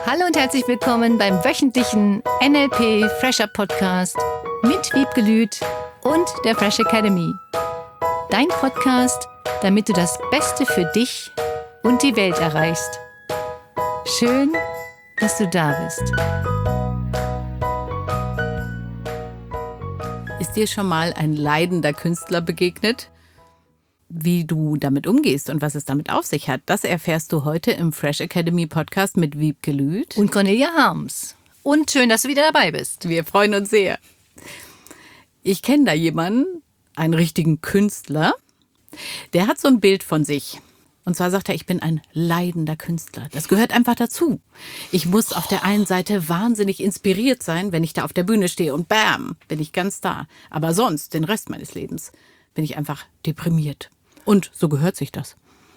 Hallo und herzlich willkommen beim wöchentlichen NLP Fresher Podcast mit Wiebke Lüth und der Fresh Academy. Dein Podcast, damit du das Beste für dich und die Welt erreichst. Schön, dass du da bist. Ist dir schon mal ein leidender Künstler begegnet? Wie du damit umgehst und was es damit auf sich hat, das erfährst du heute im Fresh Academy Podcast mit Wiebke Lüth und Cornelia Harms. Und schön, dass du wieder dabei bist. Wir freuen uns sehr. Ich kenne da jemanden, einen richtigen Künstler, der hat so ein Bild von sich. Und zwar sagt er, ich bin ein leidender Künstler. Das gehört einfach dazu. Ich muss auf der einen Seite wahnsinnig inspiriert sein, wenn ich da auf der Bühne stehe und bam, bin ich ganz da. Aber sonst, den Rest meines Lebens, bin ich einfach deprimiert. Und so gehört sich das.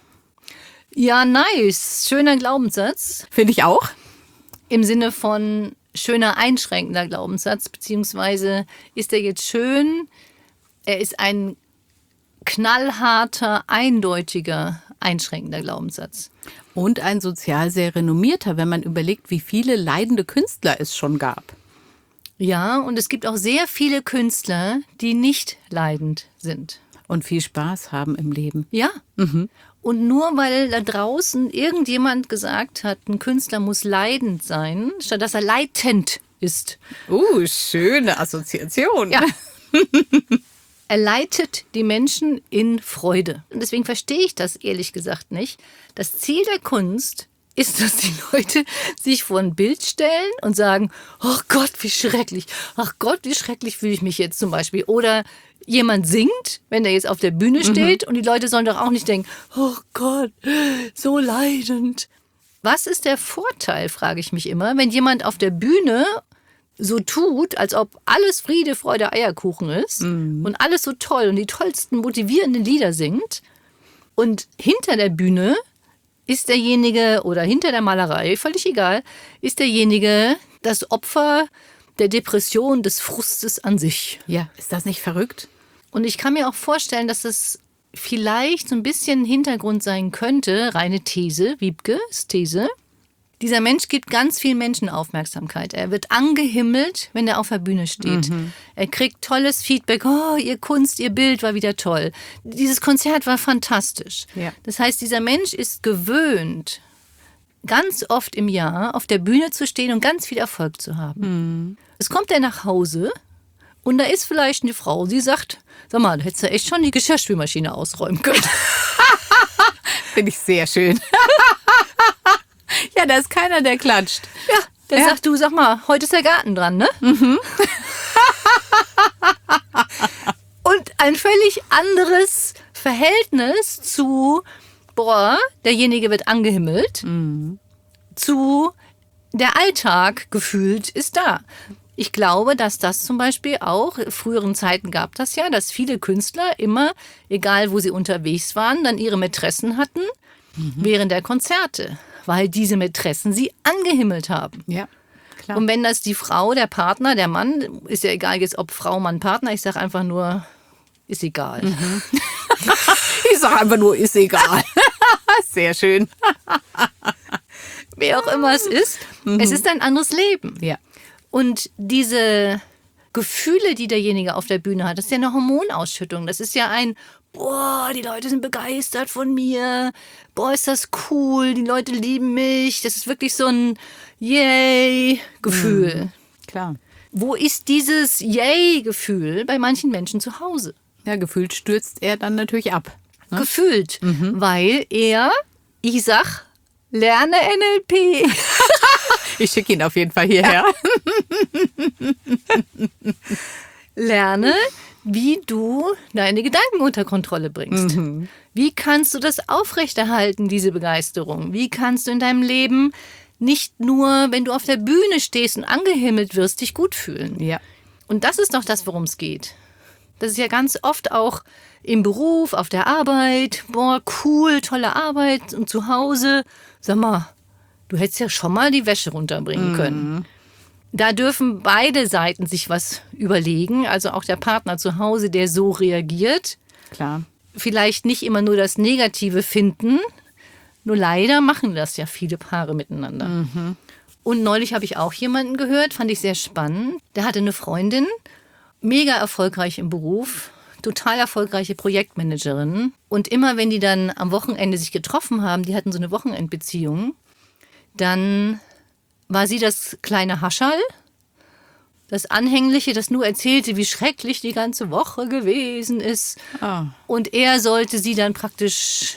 Ja, nice. Schöner Glaubenssatz. Finde ich auch. Im Sinne von schöner einschränkender Glaubenssatz, beziehungsweise ist er jetzt schön, er ist ein knallharter, eindeutiger, einschränkender Glaubenssatz. Und ein sozial sehr renommierter, wenn man überlegt, wie viele leidende Künstler es schon gab. Ja, und es gibt auch sehr viele Künstler, die nicht leidend sind. Und viel Spaß haben im Leben. Ja. Und nur weil da draußen irgendjemand gesagt hat, ein Künstler muss leidend sein, statt dass er leitend ist. Schöne Assoziation. Ja. Er leitet die Menschen in Freude. Und deswegen verstehe ich das ehrlich gesagt nicht. Das Ziel der Kunst ist, dass die Leute sich vor ein Bild stellen und sagen, oh Gott, wie schrecklich. Ach Gott, wie schrecklich fühle ich mich jetzt zum Beispiel. Oder jemand singt, wenn der jetzt auf der Bühne steht und die Leute sollen doch auch nicht denken, oh Gott, so leidend. Was ist der Vorteil, frage ich mich immer, wenn jemand auf der Bühne so tut, als ob alles Friede, Freude, Eierkuchen ist und alles so toll und die tollsten motivierenden Lieder singt und hinter der Bühne ist derjenige, oder hinter der Malerei, völlig egal, ist derjenige das Opfer der Depression, des Frustes an sich. Ja, ist das nicht verrückt? Und ich kann mir auch vorstellen, dass das vielleicht so ein bisschen Hintergrund sein könnte, reine These, Wiebke ist These. Dieser Mensch gibt ganz vielen Menschen Aufmerksamkeit. Er wird angehimmelt, wenn er auf der Bühne steht. Er kriegt tolles Feedback. Oh, Ihr Kunst, Ihr Bild war wieder toll. Dieses Konzert war fantastisch. Ja. Das heißt, dieser Mensch ist gewöhnt, ganz oft im Jahr auf der Bühne zu stehen und ganz viel Erfolg zu haben. Es kommt er nach Hause und da ist vielleicht eine Frau, die sagt, sag mal, da hättest du echt schon die Geschirrspülmaschine ausräumen können. Finde ich sehr schön. Ja, da ist keiner, der klatscht. Ja, der sagt, du, sag mal, heute ist der Garten dran, ne? Und ein völlig anderes Verhältnis zu, derjenige wird angehimmelt, zu der Alltag gefühlt ist da. Ich glaube, dass das zum Beispiel auch, früheren Zeiten gab das ja, dass viele Künstler immer, egal wo sie unterwegs waren, dann ihre Mätressen hatten während der Konzerte, weil diese Mätressen sie angehimmelt haben. Ja, klar. Und wenn das die Frau, der Partner, der Mann, ist ja egal jetzt, ob Frau, Mann, Partner, ich sage einfach nur, ist egal. Ich sage einfach nur, ist egal. Sehr schön. Wer auch immer es ist ein anderes Leben. Ja. Und diese Gefühle, die derjenige auf der Bühne hat, das ist ja eine Hormonausschüttung. Das ist ja ein, die Leute sind begeistert von mir. Ist das cool, die Leute lieben mich. Das ist wirklich so ein Yay-Gefühl. Klar. Wo ist dieses Yay-Gefühl bei manchen Menschen zu Hause? Ja, gefühlt stürzt er dann natürlich ab. Ne? Gefühlt, weil ich sag, lerne NLP. Ich schicke ihn auf jeden Fall hierher. Lerne, wie du deine Gedanken unter Kontrolle bringst. Wie kannst du das aufrechterhalten, diese Begeisterung? Wie kannst du in deinem Leben nicht nur, wenn du auf der Bühne stehst und angehimmelt wirst, dich gut fühlen? Ja. Und das ist doch das, worum es geht. Das ist ja ganz oft auch im Beruf, auf der Arbeit. Cool, tolle Arbeit. Und zu Hause, sag mal, du hättest ja schon mal die Wäsche runterbringen können. Da dürfen beide Seiten sich was überlegen. Also auch der Partner zu Hause, der so reagiert. Klar. Vielleicht nicht immer nur das Negative finden. Nur leider machen das ja viele Paare miteinander. Und neulich habe ich auch jemanden gehört, fand ich sehr spannend. Der hatte eine Freundin, mega erfolgreich im Beruf, total erfolgreiche Projektmanagerin. Und immer wenn die dann am Wochenende sich getroffen haben, die hatten so eine Wochenendbeziehung, dann war sie das kleine Hascherl, das Anhängliche, das nur erzählte, wie schrecklich die ganze Woche gewesen ist. Ah. Und er sollte sie dann praktisch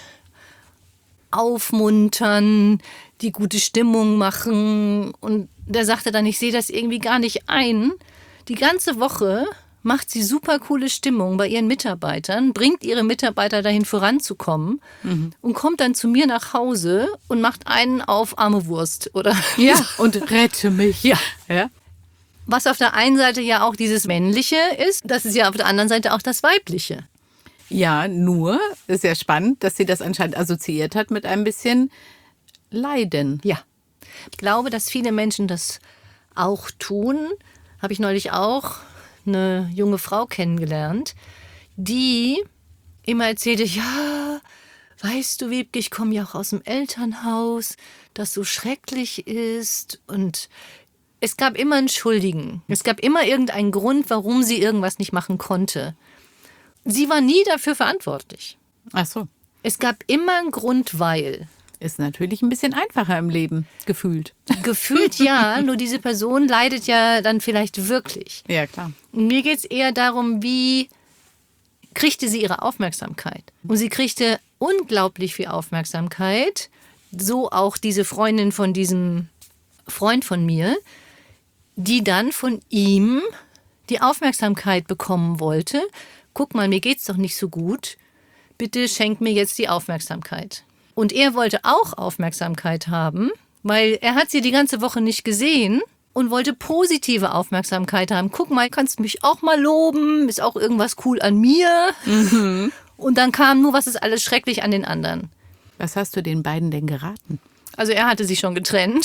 aufmuntern, die gute Stimmung machen. Und der sagte dann, ich sehe das irgendwie gar nicht ein. Die ganze Woche macht sie super coole Stimmung bei ihren Mitarbeitern, bringt ihre Mitarbeiter dahin voranzukommen und kommt dann zu mir nach Hause und macht einen auf arme Wurst, oder? Ja, und rette mich. Ja. Ja. Was auf der einen Seite ja auch dieses Männliche ist, das ist ja auf der anderen Seite auch das Weibliche. Ja, nur, ist ja spannend, dass sie das anscheinend assoziiert hat mit ein bisschen Leiden. Ja. Ich glaube, dass viele Menschen das auch tun. Habe ich neulich auch eine junge Frau kennengelernt, die immer erzählte, ja, weißt du, Wiebke, ich komme ja auch aus dem Elternhaus, das so schrecklich ist. Und es gab immer einen Schuldigen. Es gab immer irgendeinen Grund, warum sie irgendwas nicht machen konnte. Sie war nie dafür verantwortlich. Ach so. Es gab immer einen Grund, weil. Ist natürlich ein bisschen einfacher im Leben, gefühlt. Gefühlt ja, nur diese Person leidet ja dann vielleicht wirklich. Ja, klar. Und mir geht es eher darum, wie kriegte sie ihre Aufmerksamkeit. Und sie kriegte unglaublich viel Aufmerksamkeit. So auch diese Freundin von diesem Freund von mir, die dann von ihm die Aufmerksamkeit bekommen wollte. Guck mal, mir geht's doch nicht so gut. Bitte schenk mir jetzt die Aufmerksamkeit. Und er wollte auch Aufmerksamkeit haben, weil er hat sie die ganze Woche nicht gesehen und wollte positive Aufmerksamkeit haben. Guck mal, kannst du mich auch mal loben? Ist auch irgendwas cool an mir? Und dann kam nur, was ist alles schrecklich an den anderen. Was hast du den beiden denn geraten? Also er hatte sich schon getrennt.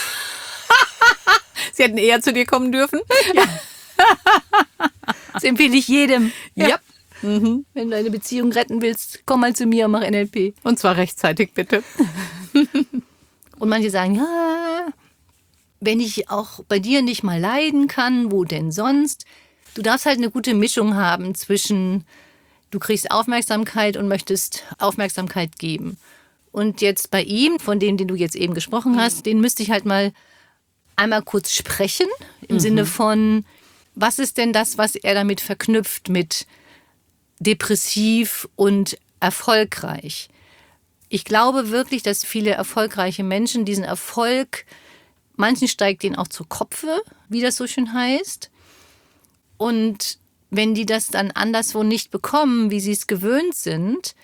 Sie hätten eher zu dir kommen dürfen? Das empfehle ich jedem. Ja. Wenn du eine Beziehung retten willst, komm mal zu mir und mach NLP. Und zwar rechtzeitig, bitte. Und manche sagen, ja, wenn ich auch bei dir nicht mal leiden kann, wo denn sonst? Du darfst halt eine gute Mischung haben zwischen, du kriegst Aufmerksamkeit und möchtest Aufmerksamkeit geben. Und jetzt bei ihm, von dem, den du jetzt eben gesprochen hast, den müsste ich halt mal einmal kurz sprechen, im Sinne von, was ist denn das, was er damit verknüpft mit depressiv und erfolgreich? Ich glaube wirklich, dass viele erfolgreiche Menschen diesen Erfolg, manchen steigt denen auch zu Kopfe, wie das so schön heißt. Und wenn die das dann anderswo nicht bekommen, wie sie es gewöhnt sind,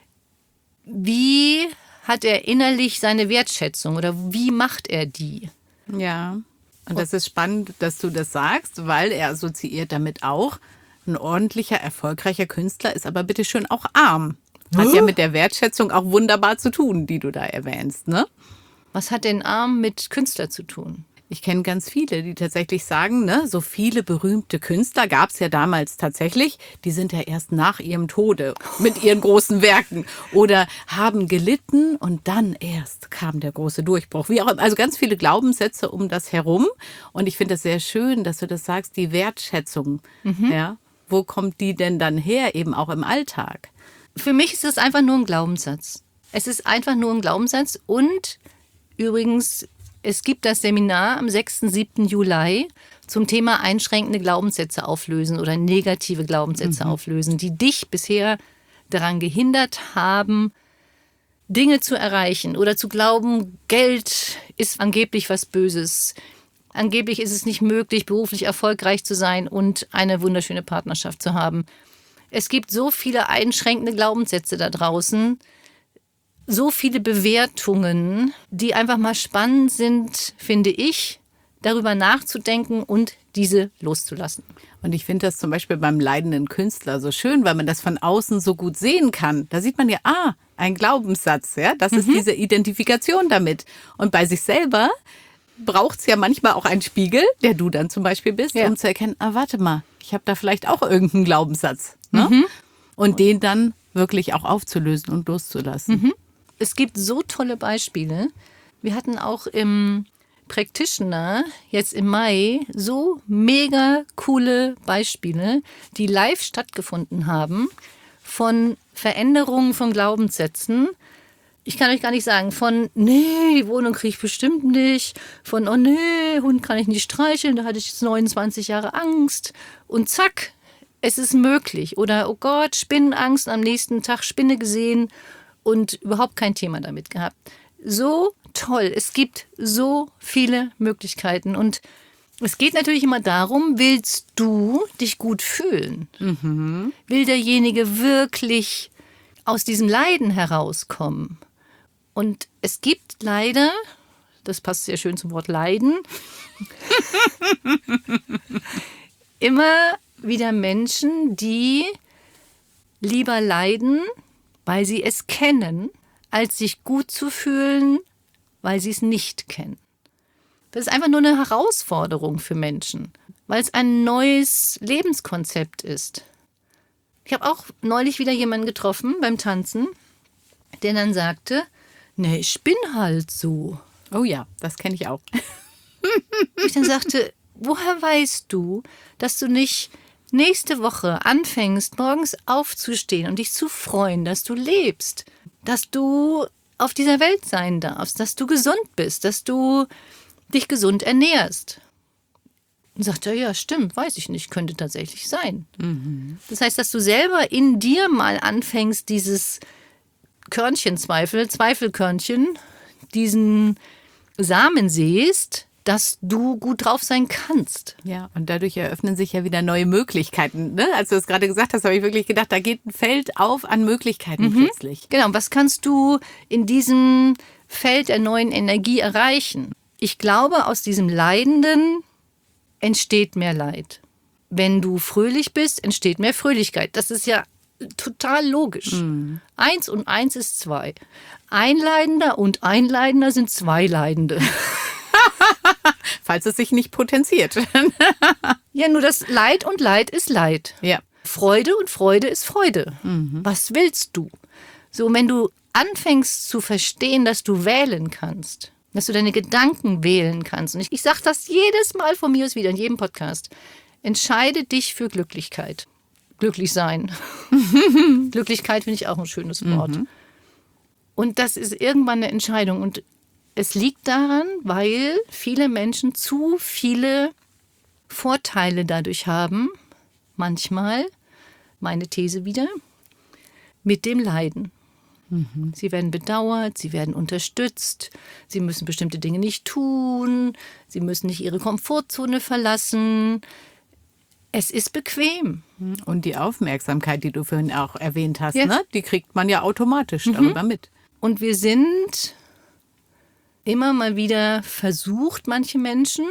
wie hat er innerlich seine Wertschätzung oder wie macht er die? Ja, und das ist spannend, dass du das sagst, weil er assoziiert damit auch, ein ordentlicher, erfolgreicher Künstler ist aber bitteschön auch arm. Hat ja mit der Wertschätzung auch wunderbar zu tun, die du da erwähnst, ne? Was hat denn arm mit Künstler zu tun? Ich kenne ganz viele, die tatsächlich sagen, ne, so viele berühmte Künstler gab es ja damals tatsächlich, die sind ja erst nach ihrem Tode mit ihren großen Werken oder haben gelitten und dann erst kam der große Durchbruch. Wie auch immer. Also ganz viele Glaubenssätze um das herum. Und ich finde das sehr schön, dass du das sagst, die Wertschätzung. Ja, wo kommt die denn dann her, eben auch im Alltag? Für mich ist es einfach nur ein Glaubenssatz. Es ist einfach nur ein Glaubenssatz und übrigens, es gibt das Seminar am 6. 7. Juli zum Thema einschränkende Glaubenssätze auflösen oder negative Glaubenssätze auflösen, die dich bisher daran gehindert haben, Dinge zu erreichen oder zu glauben, Geld ist angeblich was Böses. Angeblich ist es nicht möglich, beruflich erfolgreich zu sein und eine wunderschöne Partnerschaft zu haben. Es gibt so viele einschränkende Glaubenssätze da draußen, so viele Bewertungen, die einfach mal spannend sind, finde ich, darüber nachzudenken und diese loszulassen. Und ich finde das zum Beispiel beim leidenden Künstler so schön, weil man das von außen so gut sehen kann. Da sieht man ja, ein Glaubenssatz, ja, das ist diese Identifikation damit. Und bei sich selber braucht es ja manchmal auch einen Spiegel, der du dann zum Beispiel bist, um zu erkennen, warte mal, ich habe da vielleicht auch irgendeinen Glaubenssatz. Ne? Und den dann wirklich auch aufzulösen und loszulassen. Es gibt so tolle Beispiele. Wir hatten auch im Practitioner jetzt im Mai so mega coole Beispiele, die live stattgefunden haben, von Veränderungen von Glaubenssätzen. Ich kann euch gar nicht sagen, von, nee, die Wohnung kriege ich bestimmt nicht, von, oh nee, Hund kann ich nicht streicheln, da hatte ich jetzt 29 Jahre Angst und zack, es ist möglich. Oder, oh Gott, Spinnenangst, am nächsten Tag Spinne gesehen und überhaupt kein Thema damit gehabt. So toll, es gibt so viele Möglichkeiten und es geht natürlich immer darum, willst du dich gut fühlen? Will derjenige wirklich aus diesem Leiden herauskommen? Und es gibt leider, das passt sehr schön zum Wort Leiden, immer wieder Menschen, die lieber leiden, weil sie es kennen, als sich gut zu fühlen, weil sie es nicht kennen. Das ist einfach nur eine Herausforderung für Menschen, weil es ein neues Lebenskonzept ist. Ich habe auch neulich wieder jemanden getroffen beim Tanzen, der dann sagte, nee, ich bin halt so. Oh ja, das kenne ich auch. Ich dann sagte, woher weißt du, dass du nicht nächste Woche anfängst, morgens aufzustehen und dich zu freuen, dass du lebst, dass du auf dieser Welt sein darfst, dass du gesund bist, dass du dich gesund ernährst? Und sagt er, ja, stimmt, weiß ich nicht, könnte tatsächlich sein. Das heißt, dass du selber in dir mal anfängst, dieses Zweifelkörnchen, diesen Samen säst, dass du gut drauf sein kannst. Ja, und dadurch eröffnen sich ja wieder neue Möglichkeiten. Ne? Als du es gerade gesagt hast, habe ich wirklich gedacht, da geht ein Feld auf an Möglichkeiten plötzlich. Genau, was kannst du in diesem Feld der neuen Energie erreichen? Ich glaube, aus diesem Leidenden entsteht mehr Leid. Wenn du fröhlich bist, entsteht mehr Fröhlichkeit. Das ist ja total logisch. 1 und 1 ist 2. Ein Leidender und ein Leidender sind 2 Leidende. Falls es sich nicht potenziert. Ja, nur das Leid und Leid ist Leid. Ja. Freude und Freude ist Freude. Was willst du? So, wenn du anfängst zu verstehen, dass du wählen kannst, dass du deine Gedanken wählen kannst. Und ich sage das jedes Mal von mir aus wieder in jedem Podcast. Entscheide dich für Glücklichkeit. Glücklich sein. Glücklichkeit finde ich auch ein schönes Wort. Und das ist irgendwann eine Entscheidung. Und es liegt daran, weil viele Menschen zu viele Vorteile dadurch haben, manchmal, meine These wieder, mit dem Leiden. Sie werden bedauert, sie werden unterstützt, sie müssen bestimmte Dinge nicht tun, sie müssen nicht ihre Komfortzone verlassen. Es ist bequem. Und die Aufmerksamkeit, die du vorhin auch erwähnt hast, Ja. ne? Die kriegt man ja automatisch darüber mit. Und wir sind immer mal wieder versucht, manche Menschen,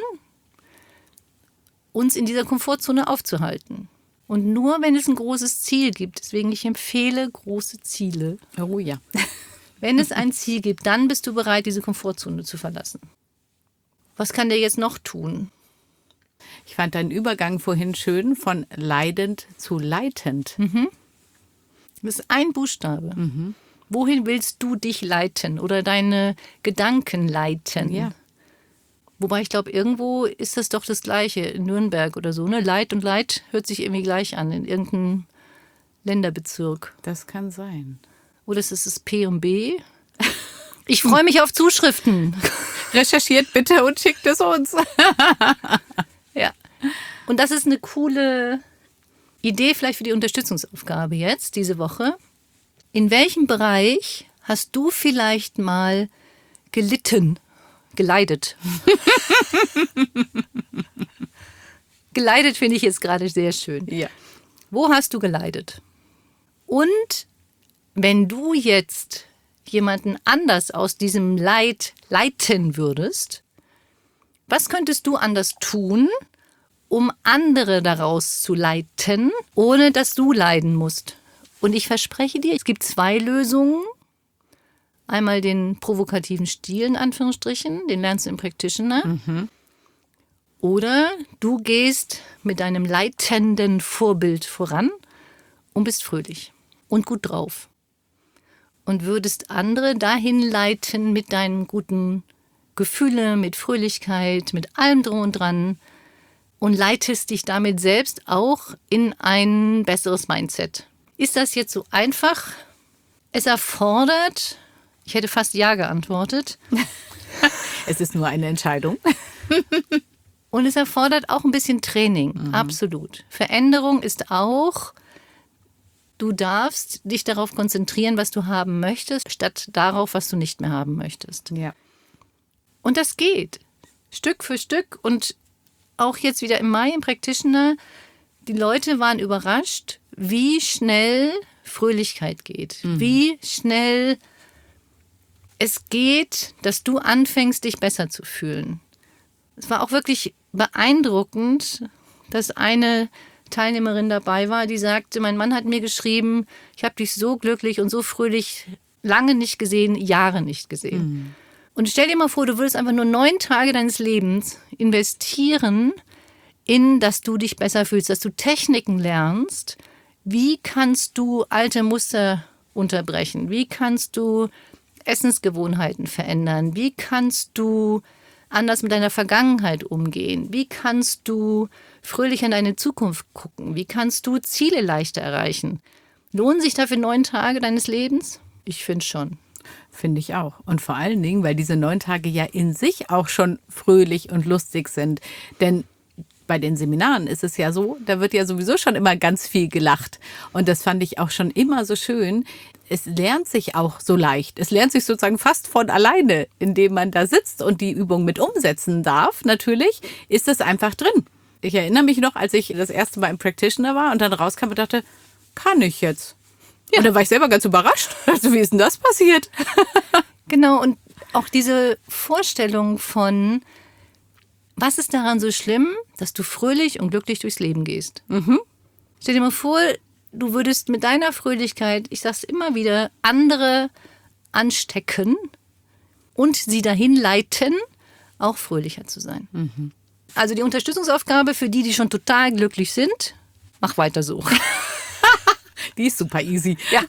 uns in dieser Komfortzone aufzuhalten. Und nur, wenn es ein großes Ziel gibt, deswegen ich empfehle große Ziele. Oh ja. Wenn es ein Ziel gibt, dann bist du bereit, diese Komfortzone zu verlassen. Was kann der jetzt noch tun? Ich fand deinen Übergang vorhin schön von leidend zu leitend. Das ist ein Buchstabe. Wohin willst du dich leiten oder deine Gedanken leiten? Ja. Wobei ich glaube, irgendwo ist das doch das Gleiche, in Nürnberg oder so. Ne? Leid und Leid hört sich irgendwie gleich an, in irgendeinem Länderbezirk. Das kann sein. Oder ist es das P und B? Ich freue mich auf Zuschriften. Recherchiert bitte und schickt es uns. Ja. Und das ist eine coole Idee vielleicht für die Unterstützungsaufgabe jetzt, diese Woche. In welchem Bereich hast du vielleicht mal gelitten? Geleidet. Geleidet finde ich jetzt gerade sehr schön. Ja. Wo hast du geleidet? Und wenn du jetzt jemanden anders aus diesem Leid leiten würdest, was könntest du anders tun, um andere daraus zu leiten, ohne dass du leiden musst? Und ich verspreche dir, es gibt 2 Lösungen. Einmal den provokativen Stil, in Anführungsstrichen, den lernst du im Practitioner. Oder du gehst mit deinem leitenden Vorbild voran und bist fröhlich und gut drauf. Und würdest andere dahin leiten mit deinem guten Gefühle, mit Fröhlichkeit, mit allem drum und dran und leitest dich damit selbst auch in ein besseres Mindset. Ist das jetzt so einfach? Es erfordert, ich hätte fast ja geantwortet. Es ist nur eine Entscheidung. Und es erfordert auch ein bisschen Training, absolut. Veränderung ist auch, du darfst dich darauf konzentrieren, was du haben möchtest, statt darauf, was du nicht mehr haben möchtest. Ja. Und das geht, Stück für Stück. Und auch jetzt wieder im Mai im Practitioner, die Leute waren überrascht, wie schnell Fröhlichkeit geht, wie schnell es geht, dass du anfängst, dich besser zu fühlen. Es war auch wirklich beeindruckend, dass eine Teilnehmerin dabei war, die sagte, mein Mann hat mir geschrieben, ich habe dich so glücklich und so fröhlich lange nicht gesehen, Jahre nicht gesehen. Und stell dir mal vor, du würdest einfach nur 9 Tage deines Lebens investieren in, dass du dich besser fühlst, dass du Techniken lernst. Wie kannst du alte Muster unterbrechen? Wie kannst du Essensgewohnheiten verändern? Wie kannst du anders mit deiner Vergangenheit umgehen? Wie kannst du fröhlich in deine Zukunft gucken? Wie kannst du Ziele leichter erreichen? Lohnen sich dafür 9 Tage deines Lebens? Ich finde schon. Finde ich auch. Und vor allen Dingen, weil diese 9 Tage ja in sich auch schon fröhlich und lustig sind. Denn bei den Seminaren ist es ja so, da wird ja sowieso schon immer ganz viel gelacht. Und das fand ich auch schon immer so schön. Es lernt sich auch so leicht. Es lernt sich sozusagen fast von alleine, indem man da sitzt und die Übung mit umsetzen darf. Natürlich ist es einfach drin. Ich erinnere mich noch, als ich das erste Mal im Practitioner war und dann rauskam und dachte, kann ich jetzt? Ja. Und dann war ich selber ganz überrascht. Also, wie ist denn das passiert? Genau, und auch diese Vorstellung von, was ist daran so schlimm, dass du fröhlich und glücklich durchs Leben gehst? Stell dir mal vor, du würdest mit deiner Fröhlichkeit, ich sag's immer wieder, andere anstecken und sie dahin leiten, auch fröhlicher zu sein. Also die Unterstützungsaufgabe für die schon total glücklich sind, mach weiter so. Die ist super easy. Ja.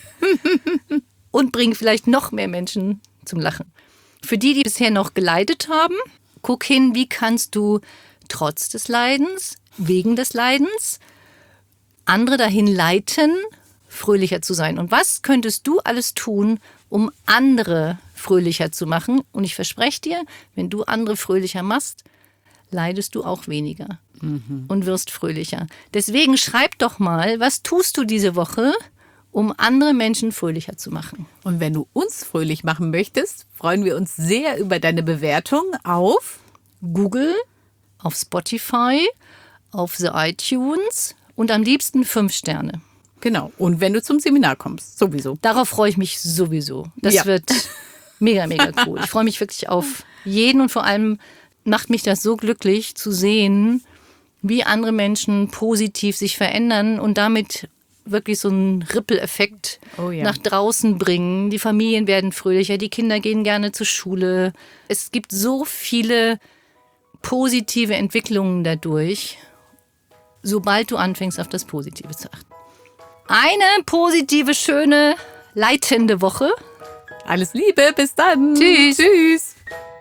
Und bring vielleicht noch mehr Menschen zum Lachen. Für die bisher noch geleidet haben, guck hin, wie kannst du trotz des Leidens, wegen des Leidens, andere dahin leiten, fröhlicher zu sein. Und was könntest du alles tun, um andere fröhlicher zu machen? Und ich verspreche dir, wenn du andere fröhlicher machst, leidest du auch weniger und wirst fröhlicher. Deswegen schreib doch mal, was tust du diese Woche, um andere Menschen fröhlicher zu machen? Und wenn du uns fröhlich machen möchtest, freuen wir uns sehr über deine Bewertung auf Google, auf Spotify, auf The iTunes und am liebsten 5 Sterne. Genau. Und wenn du zum Seminar kommst, sowieso. Darauf freue ich mich sowieso. Das wird mega, mega cool. Ich freue mich wirklich auf jeden und vor allem macht mich das so glücklich zu sehen, wie andere Menschen positiv sich verändern und damit wirklich so einen Ripple-Effekt nach draußen bringen. Die Familien werden fröhlicher, die Kinder gehen gerne zur Schule. Es gibt so viele positive Entwicklungen dadurch, sobald du anfängst, auf das Positive zu achten. Eine positive, schöne, leitende Woche. Alles Liebe, bis dann. Tschüss. Tschüss.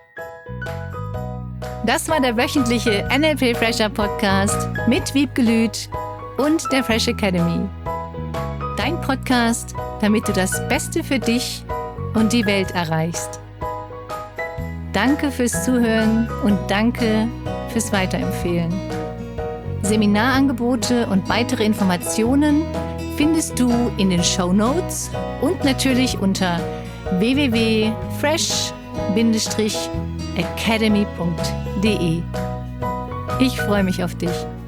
Das war der wöchentliche NLP Fresher Podcast mit Wiebke Lüth und der Fresh Academy. Dein Podcast, damit du das Beste für dich und die Welt erreichst. Danke fürs Zuhören und danke fürs Weiterempfehlen. Seminarangebote und weitere Informationen findest du in den Shownotes und natürlich unter www.fresh-academy.de. Ich freue mich auf dich.